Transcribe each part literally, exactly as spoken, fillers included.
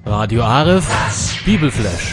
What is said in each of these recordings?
Radio Aref, Bibelflash.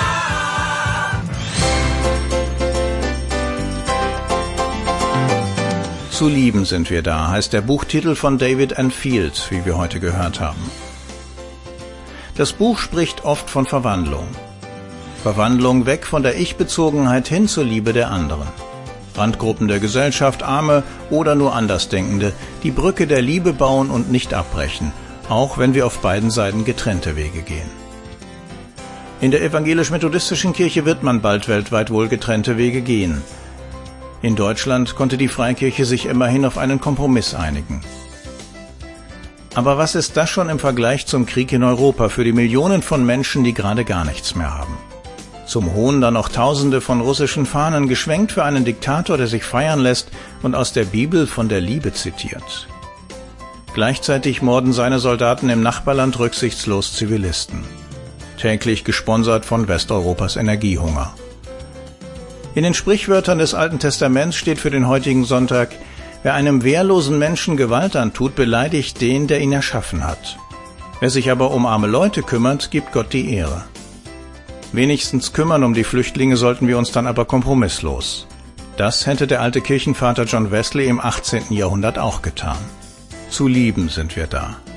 Zu lieben sind wir da, heißt der Buchtitel von David Enfield, wie wir heute gehört haben. Das Buch spricht oft von Verwandlung. Verwandlung weg von der Ich-Bezogenheit hin zur Liebe der anderen. Randgruppen der Gesellschaft, Arme oder nur Andersdenkende, die Brücke der Liebe bauen und nicht abbrechen, auch wenn wir auf beiden Seiten getrennte Wege gehen. In der evangelisch-methodistischen Kirche wird man bald weltweit wohl getrennte Wege gehen. In Deutschland konnte die Freikirche sich immerhin auf einen Kompromiss einigen. Aber was ist das schon im Vergleich zum Krieg in Europa für die Millionen von Menschen, die gerade gar nichts mehr haben? Zum Hohn dann noch Tausende von russischen Fahnen, geschwenkt für einen Diktator, der sich feiern lässt und aus der Bibel von der Liebe zitiert. Gleichzeitig morden seine Soldaten im Nachbarland rücksichtslos Zivilisten. Täglich gesponsert von Westeuropas Energiehunger. In den Sprichwörtern des Alten Testaments steht für den heutigen Sonntag: Wer einem wehrlosen Menschen Gewalt antut, beleidigt den, der ihn erschaffen hat. Wer sich aber um arme Leute kümmert, gibt Gott die Ehre. Wenigstens kümmern um die Flüchtlinge sollten wir uns dann aber kompromisslos. Das hätte der alte Kirchenvater John Wesley im achtzehnten Jahrhundert auch getan. Zu lieben sind wir da.